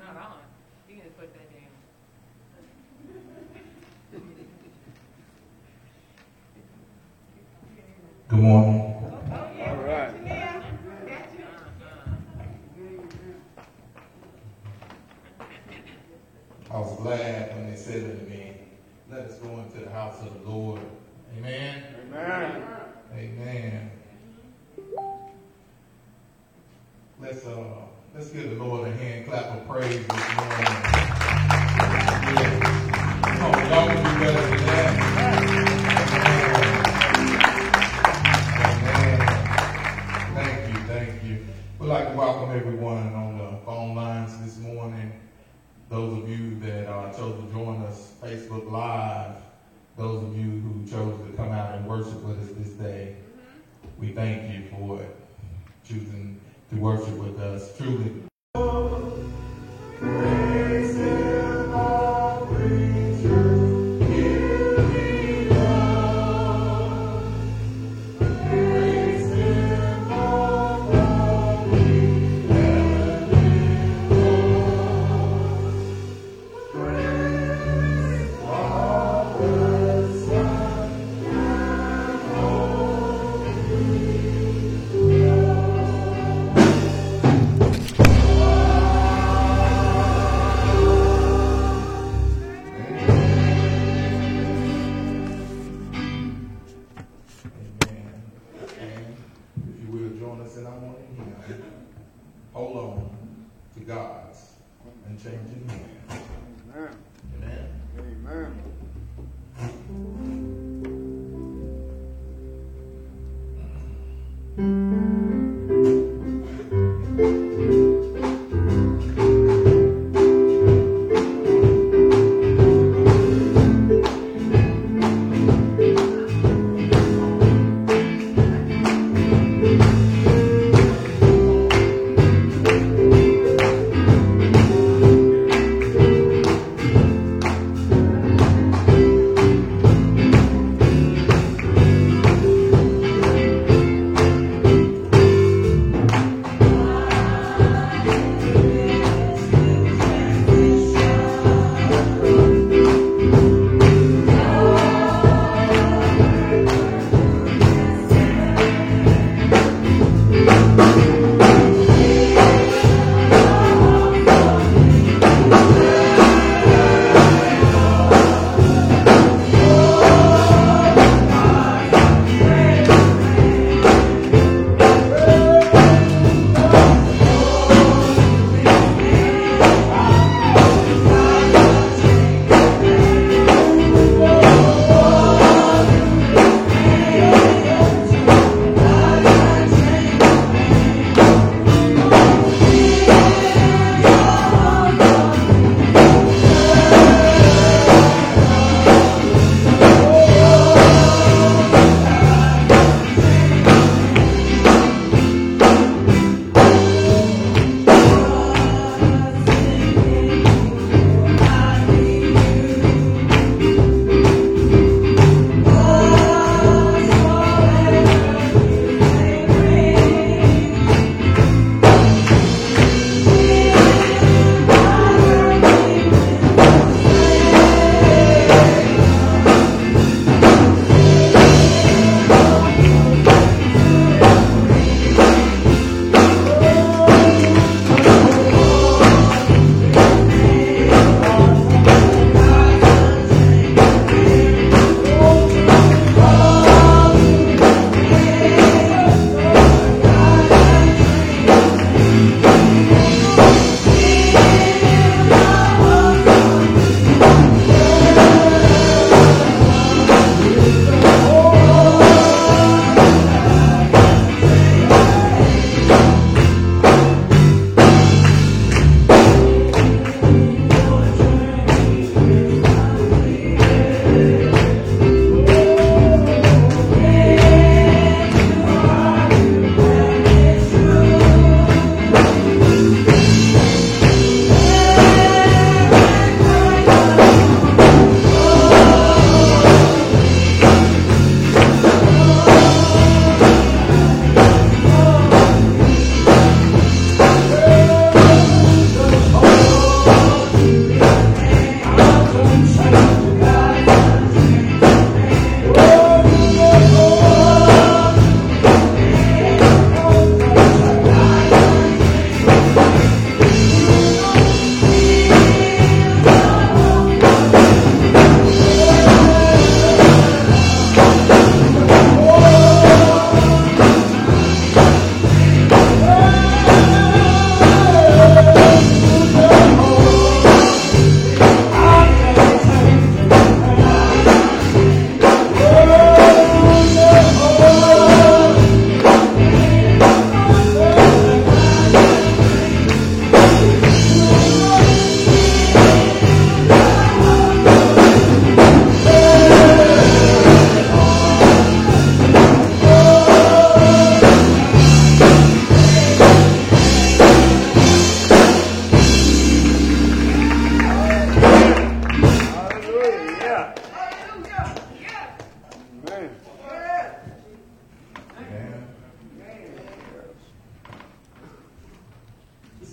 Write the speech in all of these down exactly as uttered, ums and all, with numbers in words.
not on. You can just put that down. Good morning. All right. I was glad when they said unto me, let us go into the house of the Lord. Amen. Amen. Amen. Let's uh let's give the Lord a hand clap of praise this morning. Yeah. Oh, y'all can do better than that. Amen. Thank you, thank you. We'd like to welcome everyone on the phone lines this morning. Those of you that uh, chose to join us Facebook Live, those of you who chose to come out and worship with us this day, we thank you for it, choosing to worship with us. Truly. Praise Him, all creatures, give me love. Praise Him, all glory, heaven and earth. Praise Father, Son, and Holy hold on to God's unchanging hand. Amen. Amen.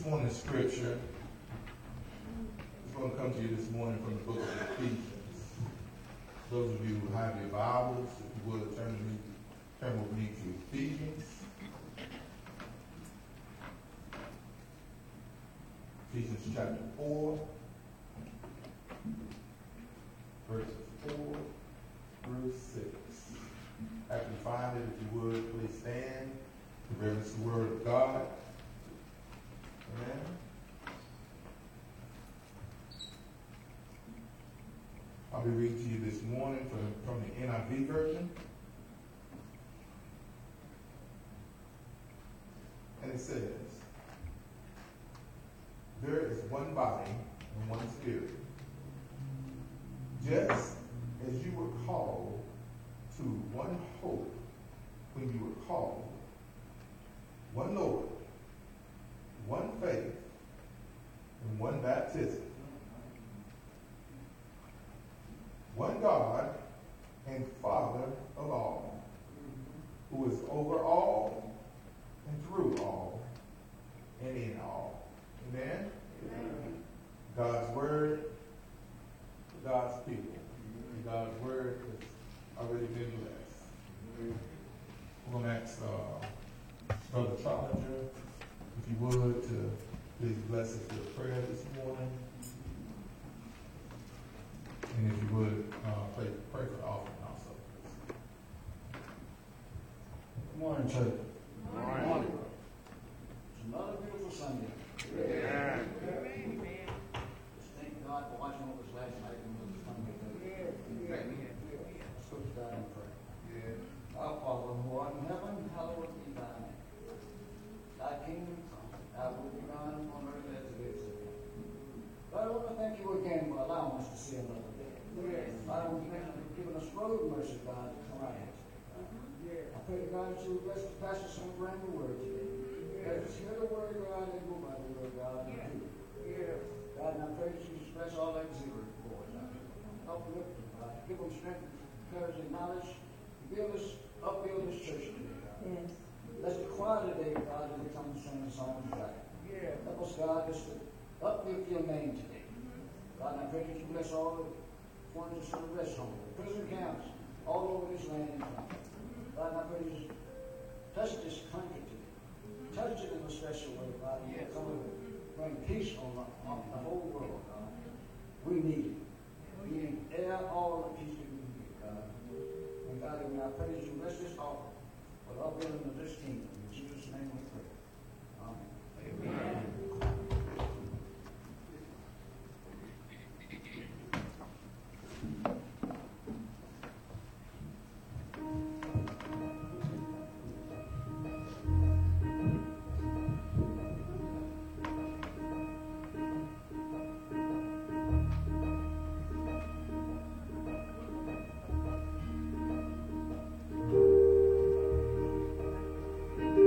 morning's scripture is going to come to you this morning from the book of Ephesians. Those of you who have your Bibles, if you would, turn, me, turn with me to Ephesians. Ephesians chapter four, verses four through six. After you find it, if you would, please stand to reverence the word of God. Amen. I'll be reading to you this morning from, from the N I V version. And it says, there is one body and one spirit. Just as you were called to one hope when you were called, one Lord, one faith, and one baptism. One God and Father of all, who is over all and through all and in all. Amen? Amen. God's word for God's people. And God's word has already been blessed. We're going to ask uh, Brother Challenger, if you would, to please bless us with prayer this morning. And if you would, uh, pray, pray for the offering also. Good morning, church. Good morning. It's another beautiful Sunday. Yeah. Just thank God for watching over us last night and was Sunday. Yes, yes, yes, yes. Let's go to God in prayer. Yeah. Our Father who art in heaven, hallowed be thy name. Thy kingdom come, thy will be done on earth as it is in heaven. Lord, I want to thank you again for allowing us to see another day. Yes. I want to thank you for giving us road mercy, God, to come out here. Yes. I pray to God that you would bless the pastors and bring the word today. Let us hear the word of God and go by the word of God and do it. Yes. God, and I pray that you just bless all that zero boys out there. Help them lift them, God. Give them strength, courage, and knowledge. Build us, upbuild this church today, God. Yes. Let's be quiet today, God, as we come to sing the song of God. Yes. Help us, God, just to uplift your name today. God, and I pray that you bless all the ones that's in the rest home, the prison camps, all over this land and country. God, and I pray that you touch this country today. Touch it in a special way, God. You Yes. come and bring peace on the, on the whole world, God. We need it. We need air, all the peace we can get, God. And God, and I pray that you bless this offering for the upbuilding of this kingdom. In Jesus' name we pray. Amen. Amen. Thank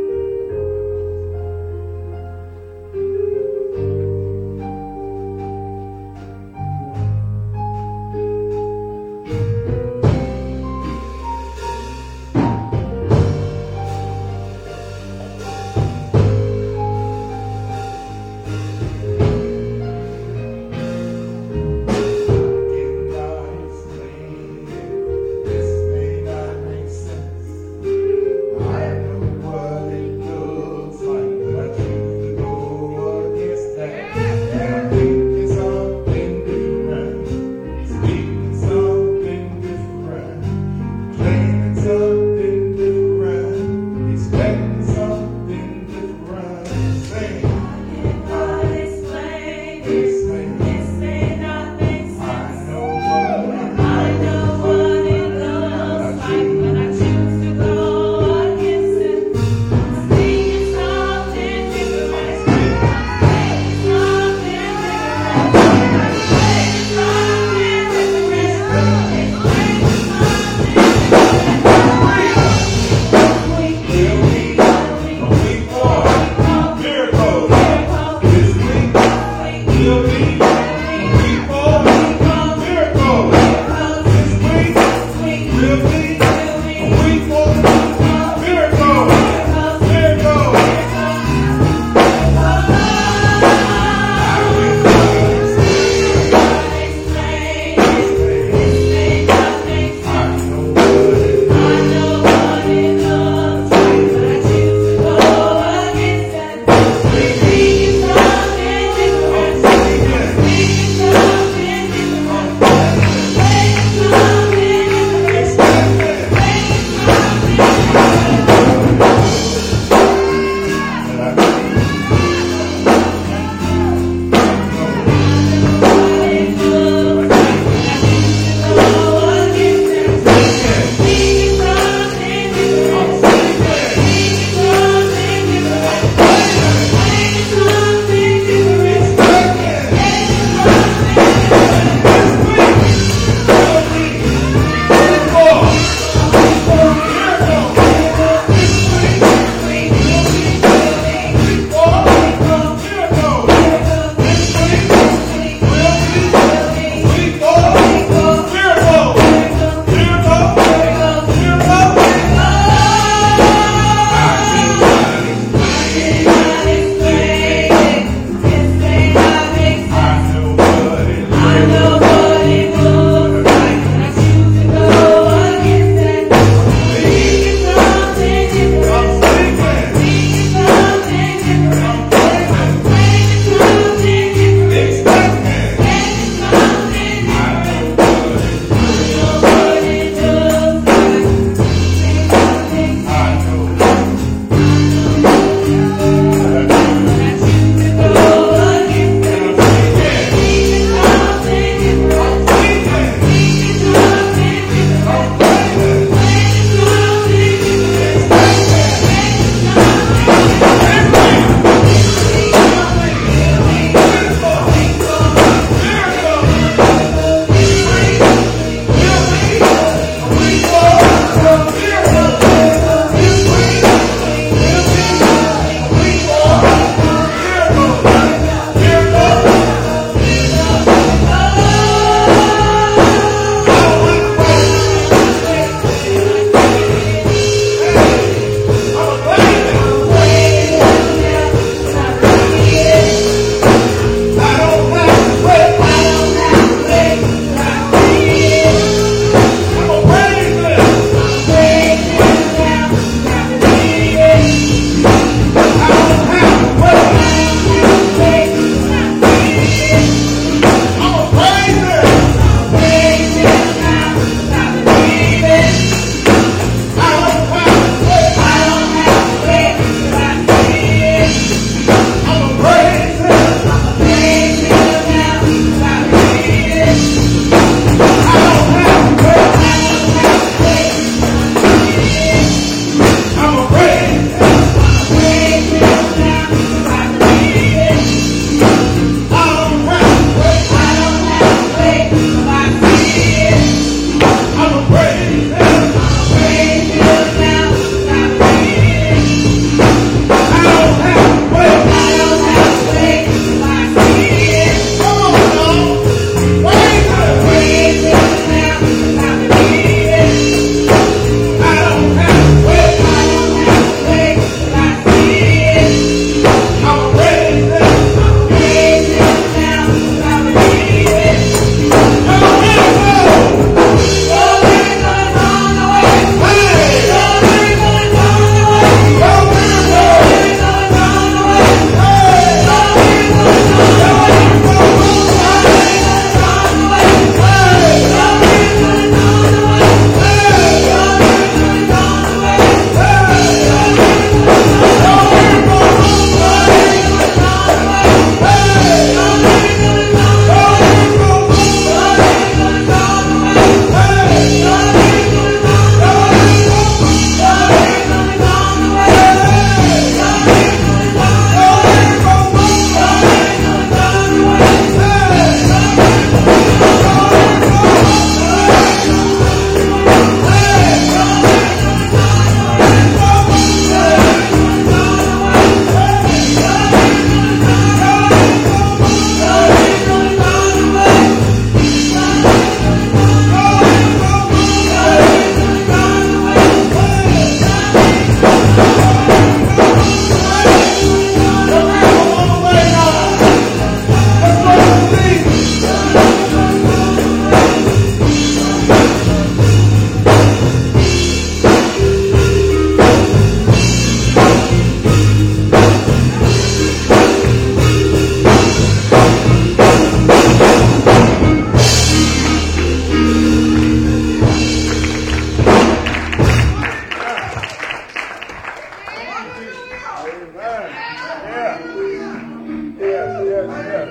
Yes, yes, yes.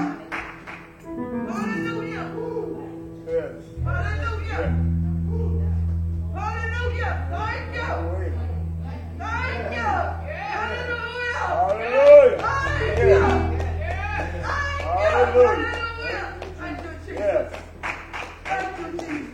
Hallelujah. Yes. Hallelujah. Hallelujah. Thank you. Thank you. Hallelujah. Hallelujah. Thank Yes. you. Thank you. Hallelujah. Hallelujah. Thank you, Jesus. Yes. Thank you, Jesus.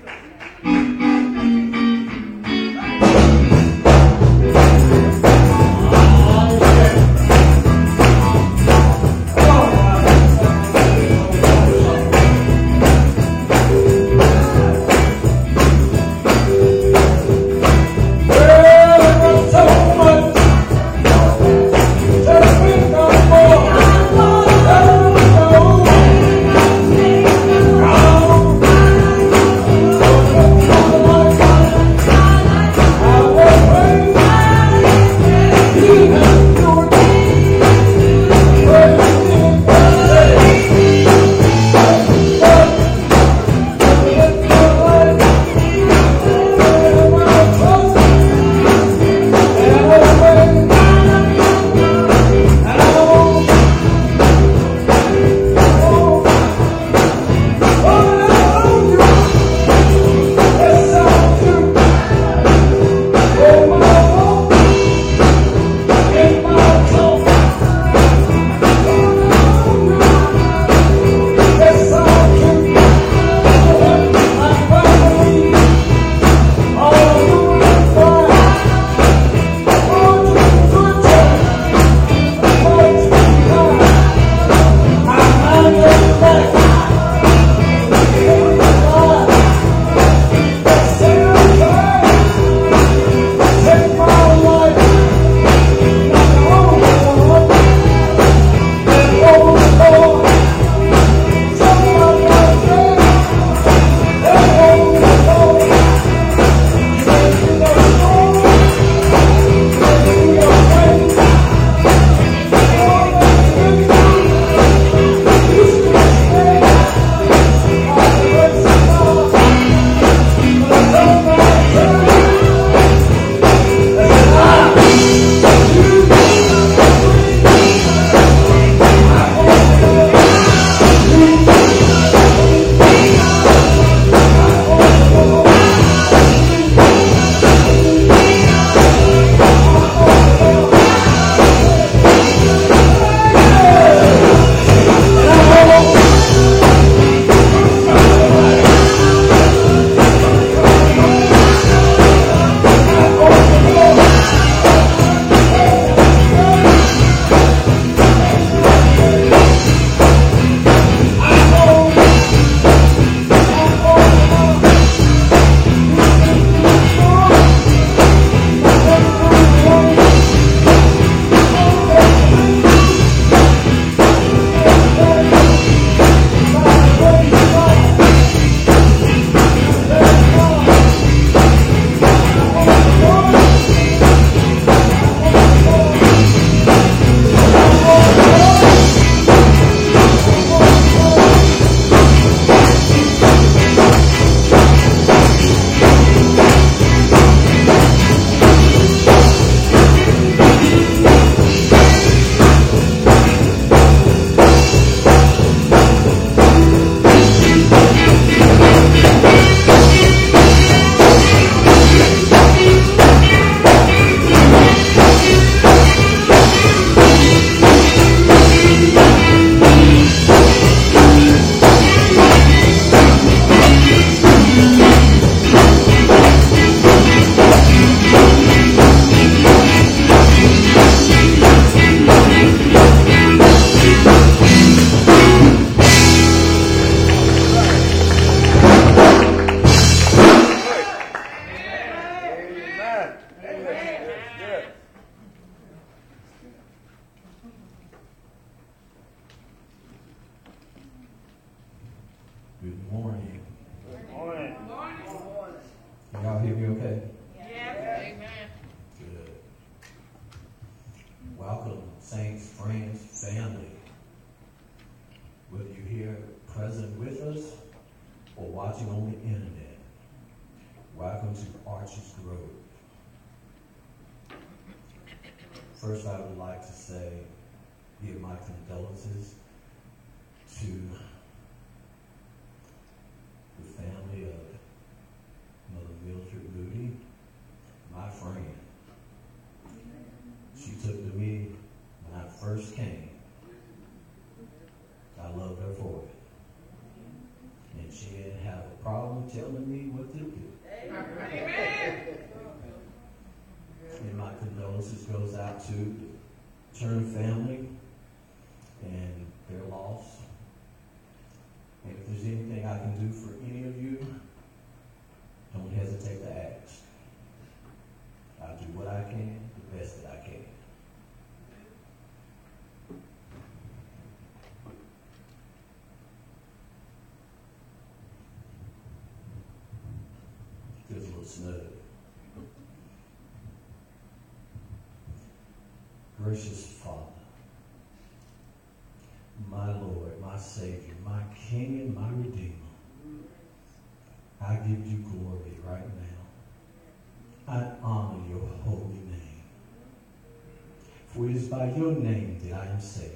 Good morning. Good morning. Can y'all hear me okay? Amen. Good. Welcome, saints, friends, family. Whether you're here present with us or watching on the internet, welcome to Arches Grove. First, I would like to say, give my condolences to the family of Mother Mildred Moody, my friend. She took to me when I first came. I loved her for it. And she didn't have a problem telling me what to do. Amen. And my condolences goes out to the Turner family and their loss. And if there's anything I can do for any of you, don't hesitate to ask. I'll do what I can, the best that I can. Feels a little snug. Gracious Father, my Lord, my Savior, my King and my Redeemer, I give you glory right now. I honor your holy name. For it is by your name that I am saved.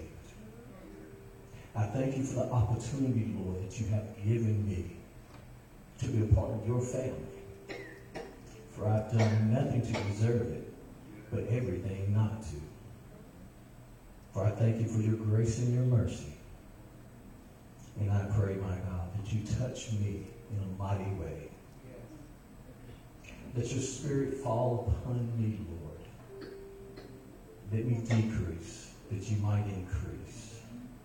I thank you for the opportunity, Lord, that you have given me to be a part of your family. For I've done nothing to deserve it, but everything not to. For I thank you for your grace and your mercy. And I pray, my God, that you touch me in a mighty way. Let your spirit fall upon me, Lord. Let me decrease, that you might increase.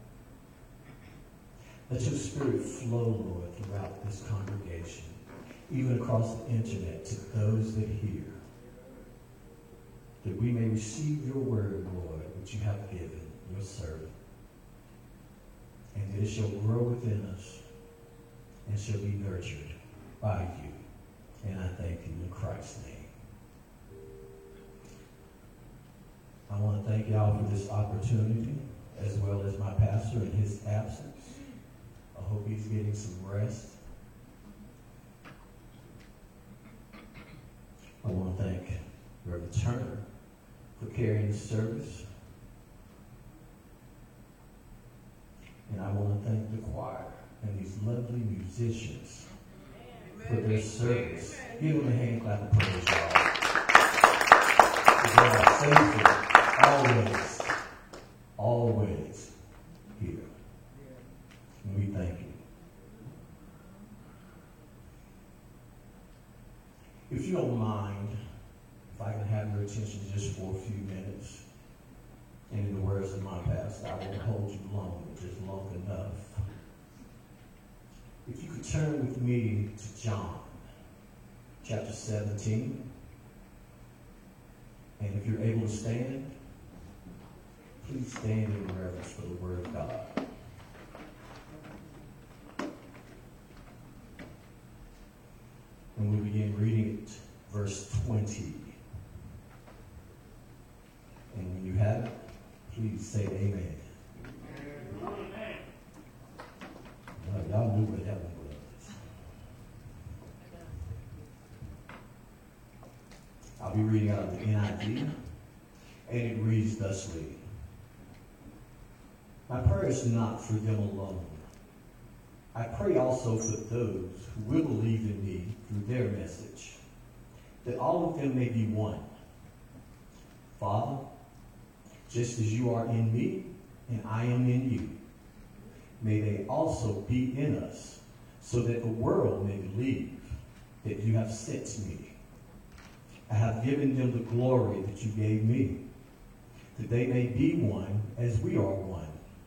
Let your spirit flow, Lord, throughout this congregation, even across the internet, to those that hear, that we may receive your word, Lord, which you have given your servant, and that it shall grow within us and shall be nurtured by you. And I thank you in Christ's name. I want to thank y'all for this opportunity, as well as my pastor in his absence. I hope he's getting some rest. I want to thank Reverend Turner for carrying the service. And I want to thank the choir and these lovely musicians for their service. Give them a hand clap of praise, y'all. God are faithful, always, always here. And we thank you. If you don't mind, if I can have your attention just for a few minutes, and in the words of my pastor, I won't hold you long, but just long enough. If you could turn with me to John, chapter seventeen, and if you're able to stand, please stand in reverence for the word of God. And we begin reading it, verse twenty. And when you have it, please say amen. Amen. Well, y'all knew what heaven was. I'll be reading out of the N I V, and it reads thusly. My prayer is not for them alone. I pray also for those who will believe in me through their message, that all of them may be one. Father, just as you are in me and I am in you, may they also be in us, so that the world may believe that you have sent me. I have given them the glory that you gave me, that they may be one as we are one.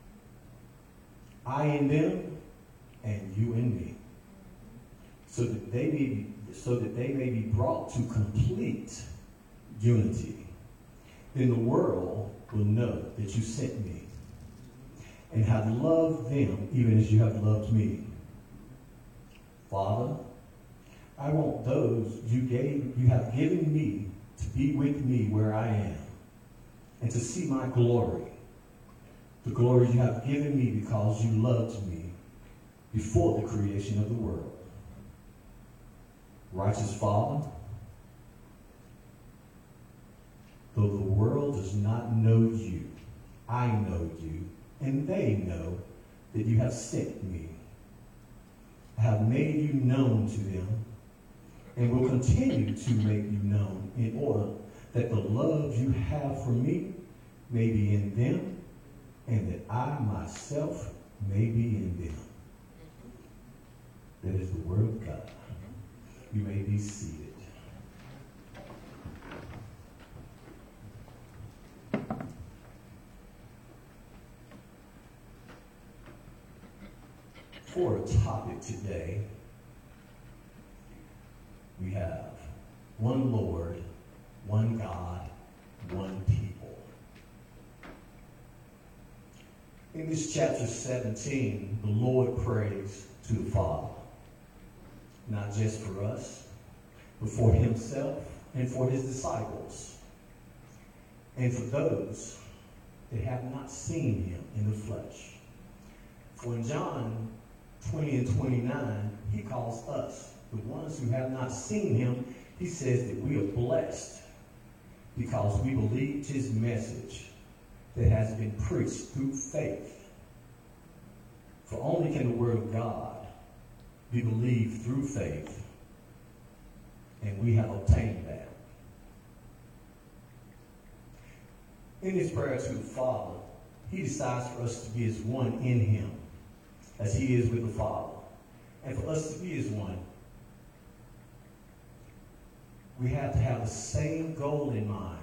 I in them and you in me, so that they may be, so that they may be brought to complete unity. Then the world will know that you sent me and have loved them even as you have loved me. Father, I want those you gave, you have given me to be with me where I am and to see my glory, the glory you have given me because you loved me before the creation of the world. Righteous Father, though the world does not know you, I know you, and they know that you have sent me. I have made you known to them, and will continue to make you known, in order that the love you have for me may be in them, and that I myself may be in them. That is the word of God. You may be seated. For a topic today, we have one Lord, one God, one people. In this chapter seventeen, the Lord prays to the Father, not just for us, but for himself and for his disciples, and for those that have not seen him in the flesh. For in John twenty and twenty-nine, he calls us, the ones who have not seen him, he says that we are blessed because we believed his message that has been preached through faith. For only can the word of God be believed through faith, and we have obtained that. In his prayer to the Father, he decides for us to be as one in him, as he is with the Father. And for us to be as one, we have to have the same goal in mind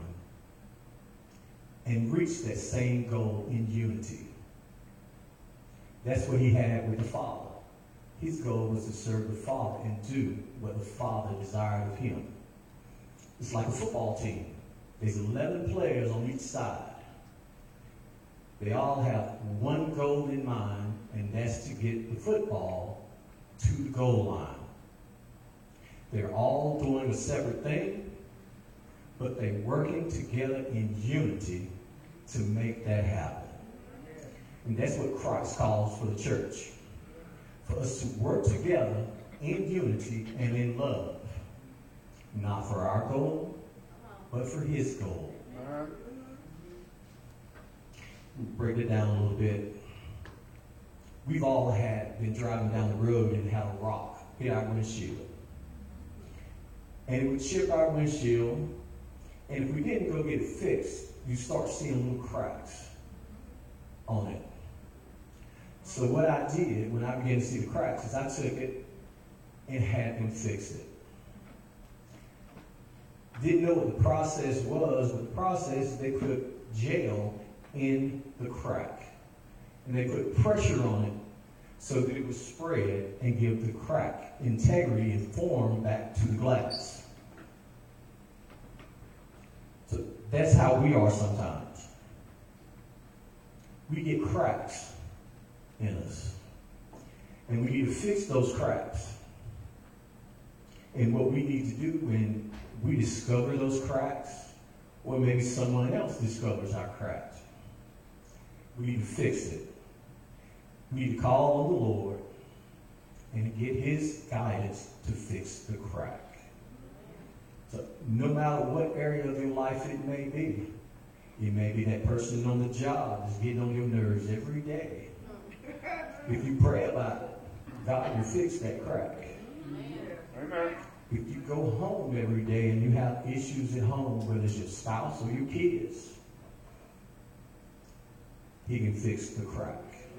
and reach that same goal in unity. That's what he had with the Father. His goal was to serve the Father and do what the Father desired of him. It's like a football team. There's eleven players on each side. They all have one goal in mind, and that's to get the football to the goal line. They're all doing a separate thing, but they're working together in unity to make that happen. And that's what Christ calls for the church. For us to work together in unity and in love. Not for our goal, but for his goal. Break it down a little bit. We've all had been driving down the road and had a rock hit our windshield. And it would chip our windshield, and if we didn't go get it fixed, you start seeing little cracks on it. So what I did when I began to see the cracks is I took it and had them fix it. Didn't know what the process was, but the process is they put gel in the crack. And they put pressure on it so that it would spread and give the crack integrity and form back to the glass. So that's how we are sometimes. We get cracks in us. And we need to fix those cracks. And what we need to do when we discover those cracks, or maybe someone else discovers our cracks, we need to fix it. We need to call on the Lord and get his guidance to fix the crack. So no matter what area of your life it may be, it may be that person on the job is getting on your nerves every day. If you pray about it, God will fix that crack. Amen. If you go home every day and you have issues at home, whether it's your spouse or your kids, he can fix the crack.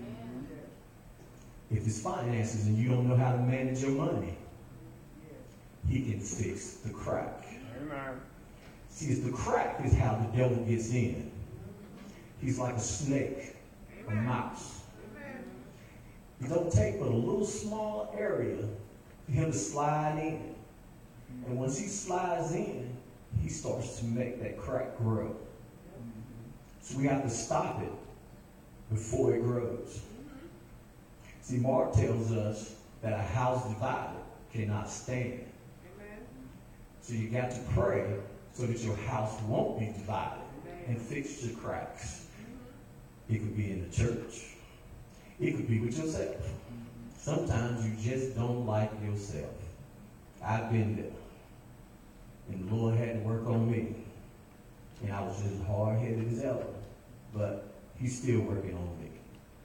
If it's finances and you don't know how to manage your money, he can fix the crack. Amen. See, it's the crack is how the devil gets in. He's like a snake, a mouse. It don't take but a little small area for him to slide in. And once he slides in, he starts to make that crack grow. So we have to stop it before it grows. See, Mark tells us that a house divided cannot stand. So you got to pray so that your house won't be divided and fix your cracks. It could be in the church. It could be with yourself. Sometimes you just don't like yourself. I've been there. And the Lord had to work on me. and I was just as hard-headed as ever. But he's still working on me.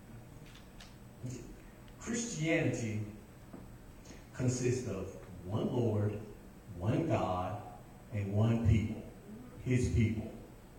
Christianity consists of one Lord, one God, and one people, his people.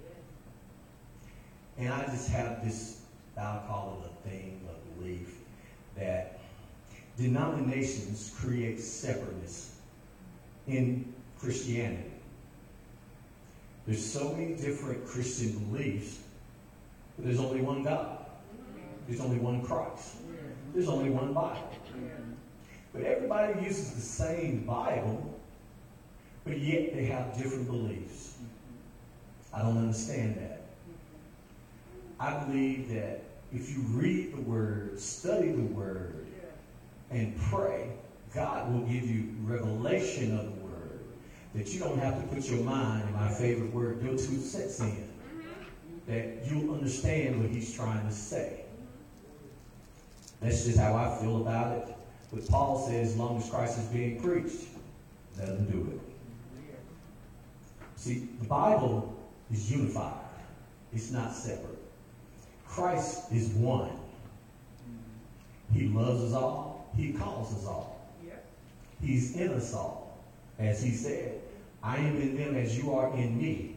And I just have this, I'll call it a thing, a belief, that denominations create separateness in Christianity. There's so many different Christian beliefs, but there's only one God. There's only one Christ. There's only one Bible. But everybody uses the same Bible, but yet they have different beliefs. I don't understand that. I believe that if you read the Word, study the Word, and pray, God will give you revelation of the Word, that you don't have to put your mind, in my favorite word, your two cents in, that you'll understand what he's trying to say. That's just how I feel about it. But Paul says, as long as Christ is being preached, let him do it. See, the Bible is unified. It's not separate. Christ is one. He loves us all. He calls us all. He's in us all. As he said, I am in them as you are in me.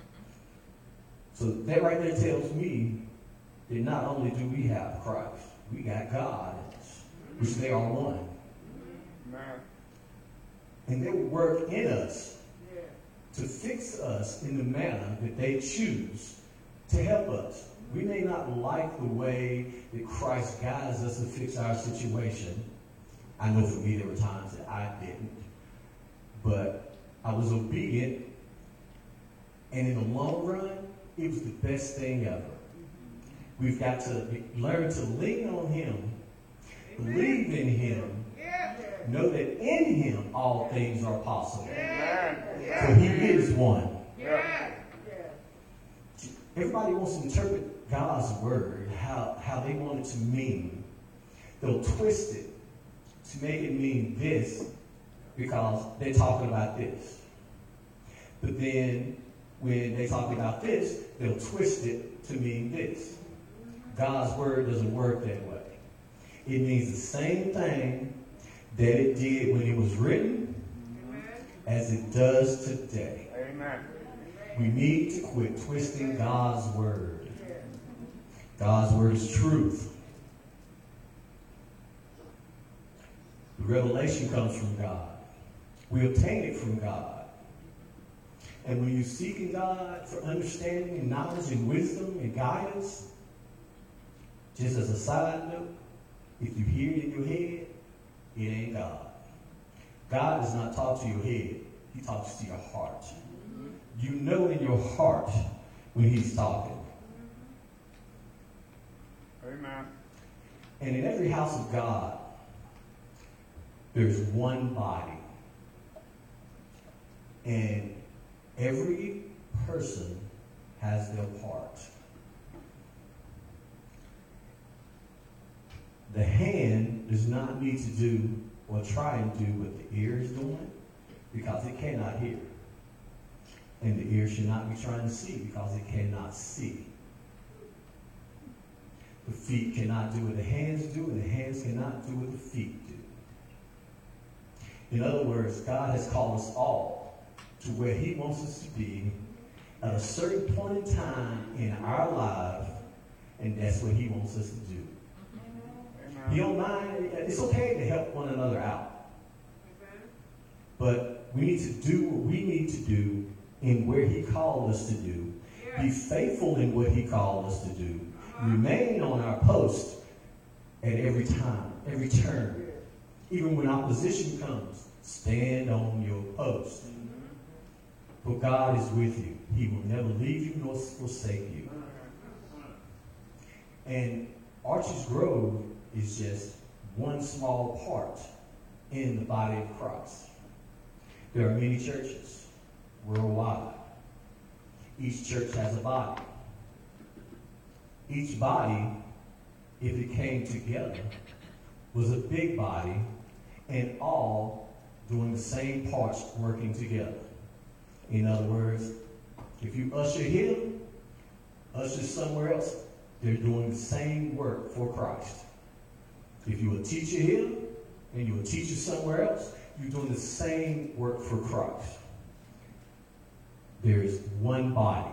So that right there tells me that not only do we have Christ, we got God in us, which they are one. And they will work in us to fix us in the manner that they choose to help us. We may not like the way that Christ guides us to fix our situation. I know for me there were times that I didn't. But I was obedient. And in the long run, it was the best thing ever. We've got to learn to lean on him, believe in him, know that in him all things are possible. For he is one. Everybody wants to interpret God's word, how, how they want it to mean. They'll twist it to make it mean this because they're talking about this. But then when they talk about this, they'll twist it to mean this. God's word doesn't work that way. It means the same thing that it did when it was written as it does today. Amen. We need to quit twisting God's word. God's word is truth. The revelation comes from God. We obtain it from God. And when you seek in God for understanding and knowledge and wisdom and guidance, just as a side note, if you hear it in your head, it ain't God. God does not talk to your head. He talks to your heart. You know in your heart when he's talking. Amen. And in every house of God, there's one body. And every person has their part. The hand does not need to do or try and do what the ear is doing because it cannot hear. And the ear should not be trying to see because it cannot see. The feet cannot do what the hands do, and the hands cannot do what the feet do. In other words, God has called us all to where he wants us to be at a certain point in time in our life, and that's what he wants us to do. Amen. He don't mind. It's okay to help one another out. Amen. But we need to do what we need to do in where he called us to do. Yeah. Be faithful in what he called us to do. Uh-huh. Remain on our post at every time, every turn. Even when opposition comes, stand on your post. For God is with you. He will never leave you nor forsake you. And Arches Grove is just one small part in the body of Christ. There are many churches worldwide. Each church has a body. Each body, if it came together, was a big body, and all doing the same parts working together. In other words, If you usher here, usher somewhere else, they're doing the same work for Christ. If you're a teacher here and you're a teacher somewhere else, you're doing the same work for Christ. There is one body.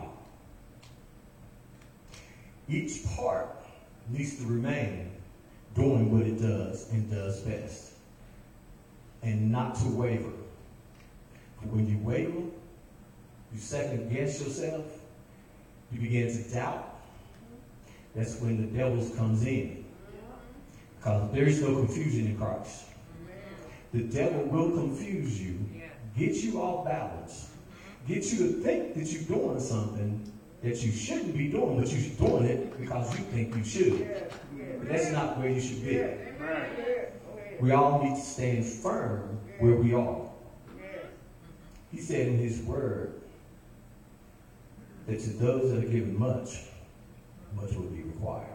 Each part needs to remain doing what it does and does best, and not to waver. When you waver, you second guess yourself, you begin to doubt. That's when the devil comes in. Because there is no confusion in Christ. The devil will confuse you, get you off balance, get you to think that you're doing something that you shouldn't be doing, but you're doing it because you think you should. But that's not where you should be. We all need to stand firm where we are. He said in his word that to those that are given much, much will be required.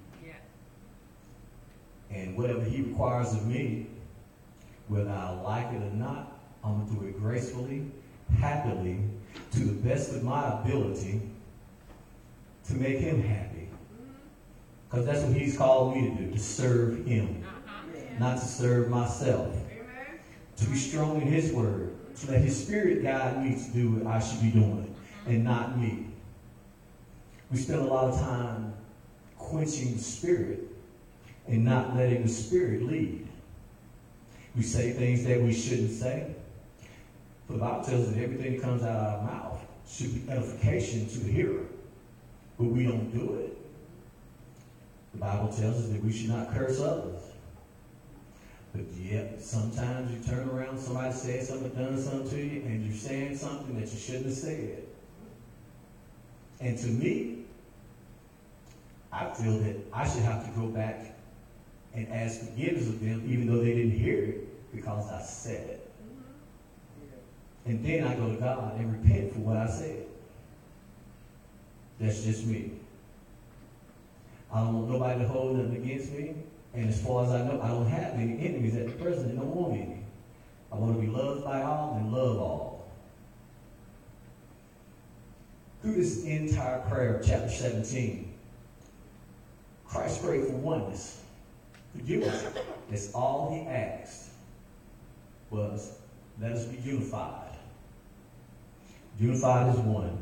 And whatever he requires of me, whether I like it or not, I'm going to do it gracefully, happily, to the best of my ability, to make him happy. Because that's what he's called me to do, to serve him, not to serve myself. To be strong in his word, to let his spirit guide me to do what I should be doing, and not me. We spend a lot of time quenching the spirit and not letting the spirit lead. We say things that we shouldn't say. But the Bible tells us that everything that comes out of our mouth should be edification to the hearer. But we don't do it. The Bible tells us that we should not curse others. But yet, sometimes you turn around, somebody says something, done something to you, and you're saying something that you shouldn't have said. And to me, I feel that I should have to go back and ask forgiveness of them, even though they didn't hear it, because I said it. And then I go to God and repent for what I said. That's just me. I don't want nobody to hold nothing against me. And as far as I know, I don't have any enemies at the present. I don't want any. I want to be loved by all and love all. Through this entire prayer of chapter seventeen, Christ prayed for oneness. Forgiveness. That's all he asked was, let us be unified. Unified as one.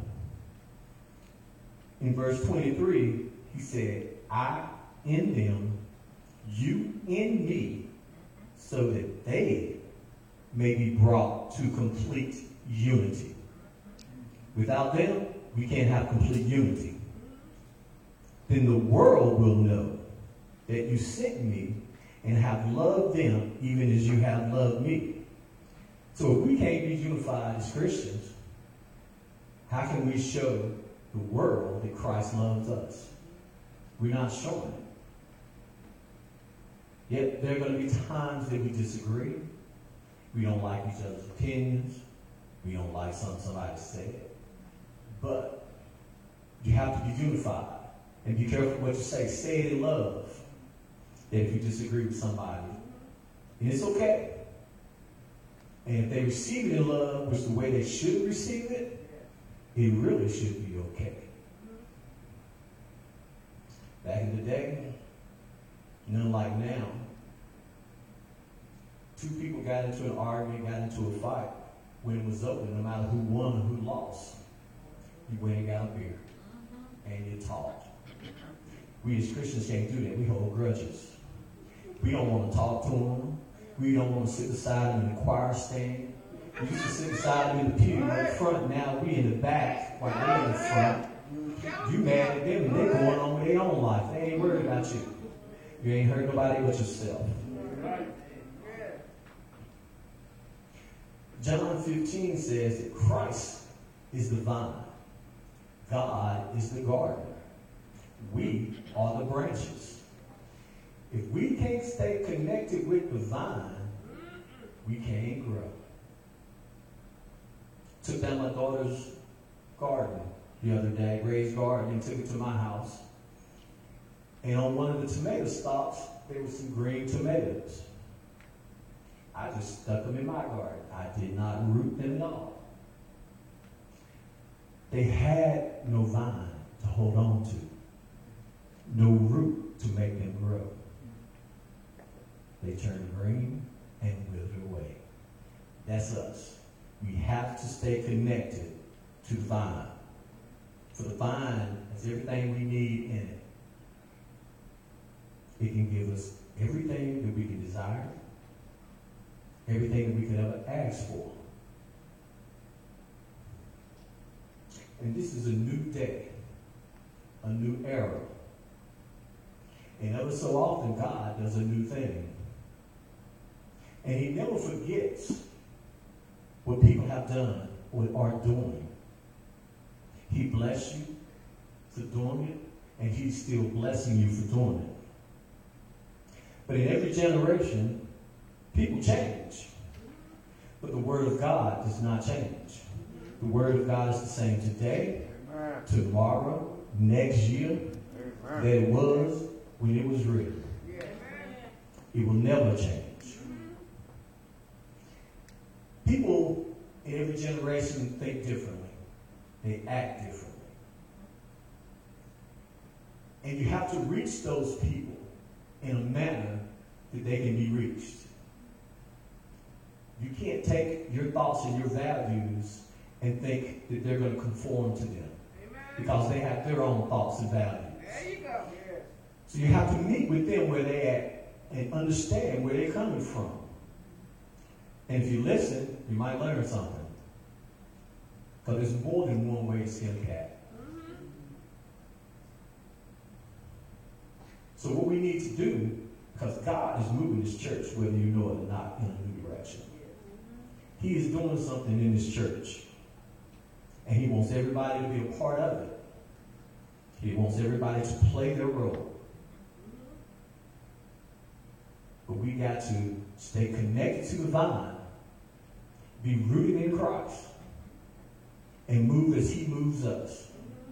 In verse twenty-three, he said, I in them, you in me, so that they may be brought to complete unity. Without them, we can't have complete unity. Then the world will know that you sent me and have loved them even as you have loved me. So if we can't be unified as Christians, how can we show the world that Christ loves us? We're not showing it. Yet there are going to be times that we disagree. We don't like each other's opinions. We don't like something somebody said. But you have to be unified. And be careful what you say. Say it in love. That if you disagree with somebody, and it's okay. And if they receive it in love, which is the way they should receive it, it really should be okay. Back in the day, none like now, two people got into an argument, got into a fight. When it was over, no matter who won or who lost, you went and got a beer. And you talked. We as Christians can't do that. We hold grudges. We don't want to talk to them. We don't want to sit beside them in the choir stand. We used to sit beside them in the pew right front. Now we in the back while they in the front. You mad at them and they're going on with their own life. They ain't worried about you. You ain't hurt nobody but yourself. John fifteen says that Christ is the vine. God is the gardener. We are the branches. If we can't stay connected with the vine, we can't grow. Took down my daughter's garden the other day, raised garden, and took it to my house. And on one of the tomato stalks, there were some green tomatoes. I just stuck them in my garden. I did not root them at all. They had no vine to hold on to, no root to make them grow. They turned green and withered away. That's us. We have to stay connected to the vine. For the vine has everything we need in it. It can give us everything that we can desire, everything that we could ever ask for. And this is a new day, a new era. And ever so often, God does a new thing. And he never forgets what people have done or are doing. He blessed you for doing it, and he's still blessing you for doing it. But in every generation, people change. But the Word of God does not change. The Word of God is the same today, Amen. tomorrow, next year, Amen. that it was when it was written. It will never change. People in every generation think differently. They act differently. And you have to reach those people in a manner that they can be reached. You can't take your thoughts and your values and think that they're going to conform to them. Amen. Because they have their own thoughts and values. There you go. So you have to meet with them where they're at and understand where they're coming from. And if you listen, you might learn something. Because there's more than one way to skin a cat. Mm-hmm. So what we need to do, because God is moving this church, whether you know it or not, in a new direction. He is doing something in this church. And he wants everybody to be a part of it. He wants everybody to play their role. But we got to stay connected to the vine, be rooted in Christ, and move as he moves us.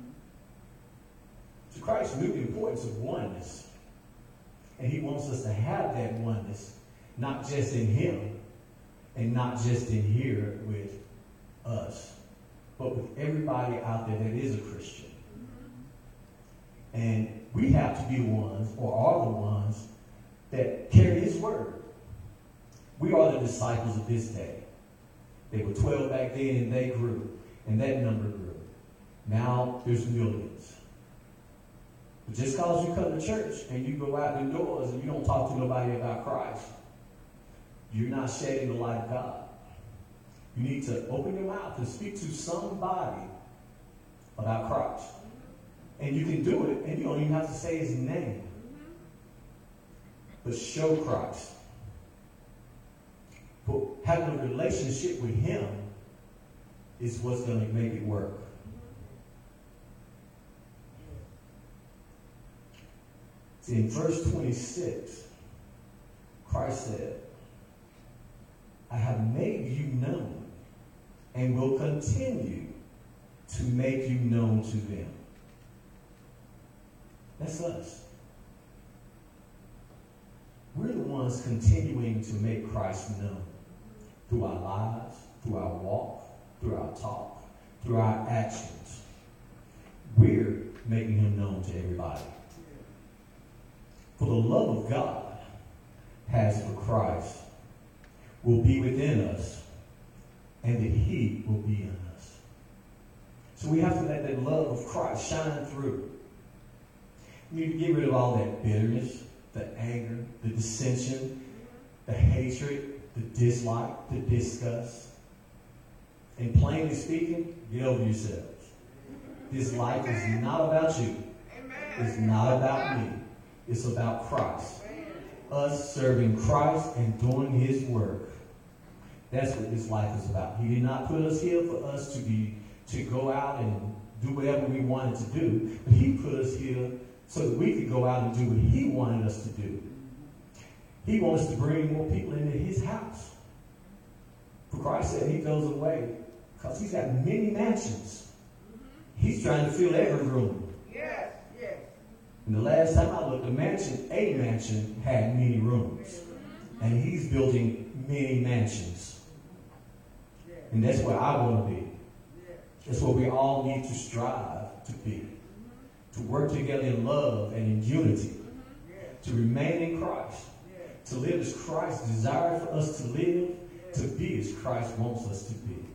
So Christ knew the importance of oneness. And he wants us to have that oneness, not just in him, and not just in here with us, but with everybody out there that is a Christian. And we have to be the ones, or are the ones, that carry his word. We are the disciples of this day. They were twelve back then, and they grew. And that number grew. Now there's millions. But just because you come to church and you go out indoors and you don't talk to nobody about Christ, you're not shedding the light of God. You need to open your mouth and speak to somebody about Christ. And you can do it, and you don't even have to say his name. But show Christ. But having a relationship with him is what's going to make it work. See, in verse twenty-six, Christ said, I have made you known and will continue to make you known to them. That's us. We're the ones continuing to make Christ known through our lives, through our walk, through our talk, through our actions. We're making him known to everybody. For the love of God has for Christ will be within us, and that he will be in us. So we have to let that love of Christ shine through. We need to get rid of all that bitterness, the anger, the dissension, the hatred, the dislike, the disgust. And plainly speaking, get over yourselves. This life is not about you. It's not about me. It's about Christ. Us serving Christ and doing his work. That's what this life is about. He did not put us here for us to be to go out and do whatever we wanted to do, but he put us here so that we could go out and do what he wanted us to do. He wants to bring more people into his house. For Christ said he goes away because he's got many mansions. He's trying to fill every room. Yes, yes. And the last time I looked, a mansion, a mansion had many rooms. And he's building many mansions. And that's where I want to be. That's what we all need to strive to be. To work together in love and in unity. To remain in Christ. To live as Christ desired for us to live. To be as Christ wants us to be.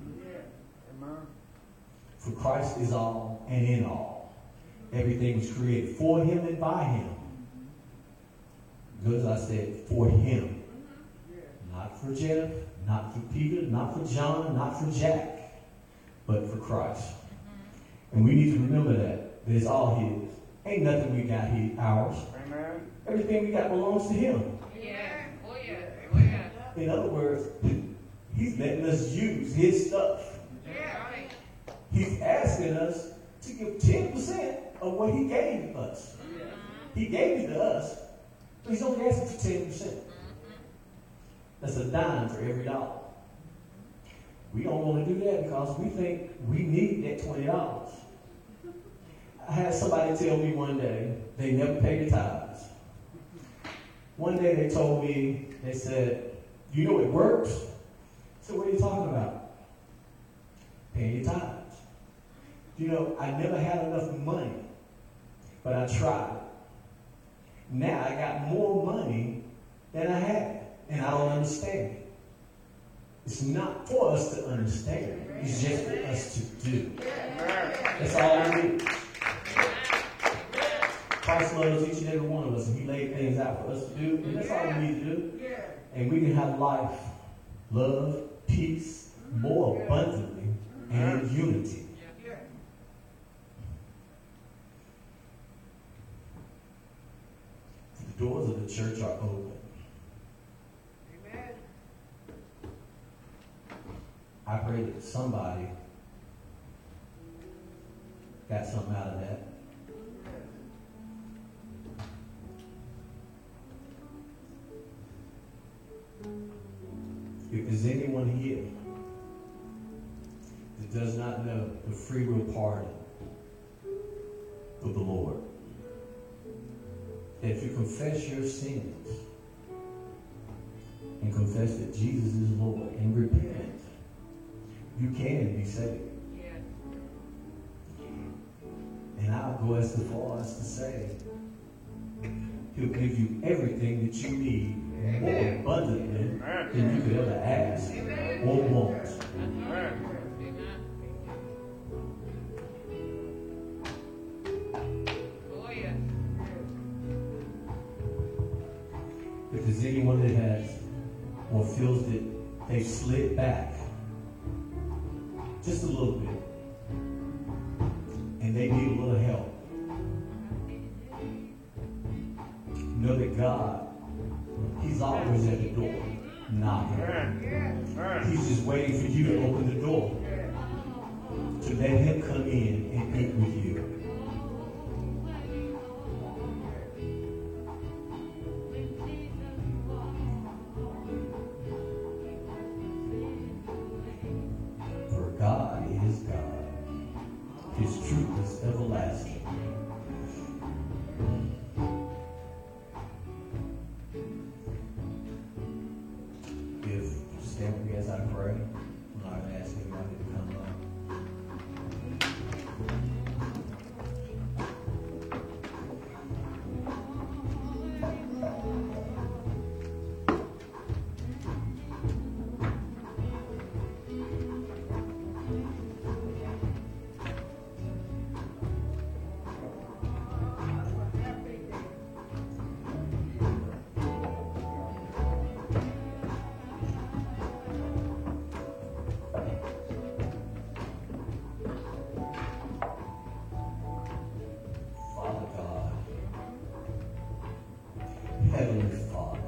For Christ is all and in all. Everything was created for him and by him. Good as I said, for him. Not for Jeff, not for Peter, not for John, not for Jack, but for Christ. And we need to remember that. That it's all his. Ain't nothing we got here ours. Amen. Everything we got belongs to him. Yeah. Oh yeah. Oh yeah. In other words, he's letting us use his stuff. Yeah. Right. He's asking us to give ten percent of what he gave us. He gave it to us, but he's only asking for ten percent. That's a dime for every dollar. We don't want to do that because we think we need that twenty dollars. I had somebody tell me one day they never pay the tithes. One day they told me, they said, you know it works? So what are you talking about? Paying your tithes. You know, I never had enough money, but I tried. Now I got more money than I had, and I don't understand it. It's not for us to understand. It's just for us to do. That's all we need. Christ loves each and every one of us, and he laid things out for us to do, and that's all we need to do. And we can have life, love, peace, more abundantly, and in unity. The doors of the church are open. Amen. I pray that somebody got something out of that. If there's anyone here that does not know the free will pardon of the Lord, that if you confess your sins and confess that Jesus is Lord and repent, you can be saved. And I'll go as far as to say, he'll give you everything that you need more abundantly than you could ever ask or want. Oh yeah. If there's anyone that has or feels that they've slid back just a little bit and they need a little help, know that God, he's always at the door knocking. He's just waiting for you to open the door to let him come in and eat with you. For God is God. His truth is everlasting. If stand with me as I pray, I'm not going to ask anybody to come up. Father God, Heavenly Father,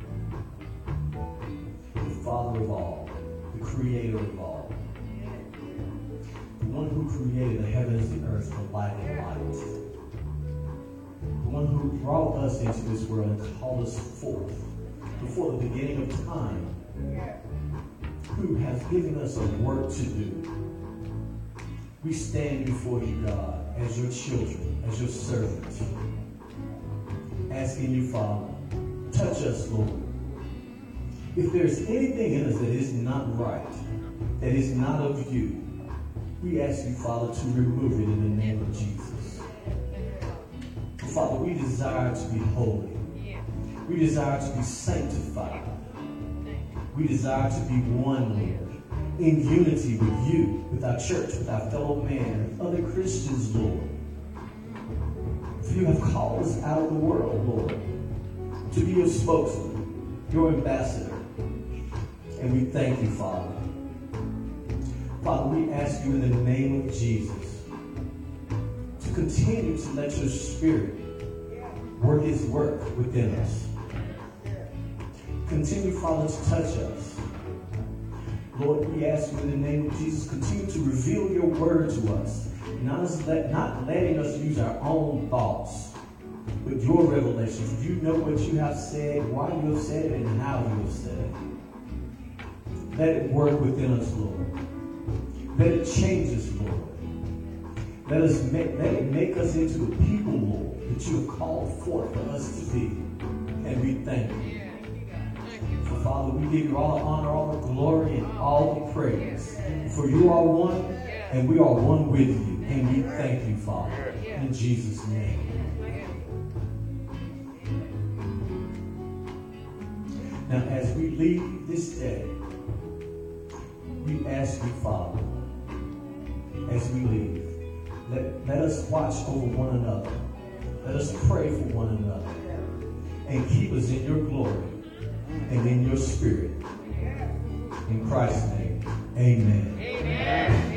the Father of all, the Creator of all, the one who created the heavens and earth for light and light, the one who brought us into this world and called us forth before the beginning of time, who has given us a work to do. We stand before you, God, as your children, as your servants, asking you, Father, touch us, Lord. If there's anything in us that is not right, that is not of you, We ask you, Father, to remove it in the name of Jesus. Father, we desire to be holy. We desire to be sanctified. We desire to be one, Lord, in unity with you, with our church, with our fellow man, with other Christians, Lord. For you have called us out of the world, Lord, to be your spokesman, your ambassador. And we thank you, Father. Father, we ask you in the name of Jesus to continue to let your Spirit work his work within us. Continue, Father, to touch us. Lord, we ask you in the name of Jesus, continue to reveal your word to us. Not, as let, not letting us use our own thoughts, but your revelation. You know what you have said, why you have said it, and how you have said it. Let it work within us, Lord. Let it change us, Lord. Let us make, let it make us into the people, Lord, that you have called forth for us to be. And we thank you. For Father, we give you all the honor, all the glory, and all the praise. For you are one, and we are one with you. And we thank you, Father, in Jesus' name. Now, as we leave this day, we ask you, Father, as we leave, let, let us watch over one another. Let us pray for one another. And keep us in your glory and in your spirit. In Christ's name, amen. Amen.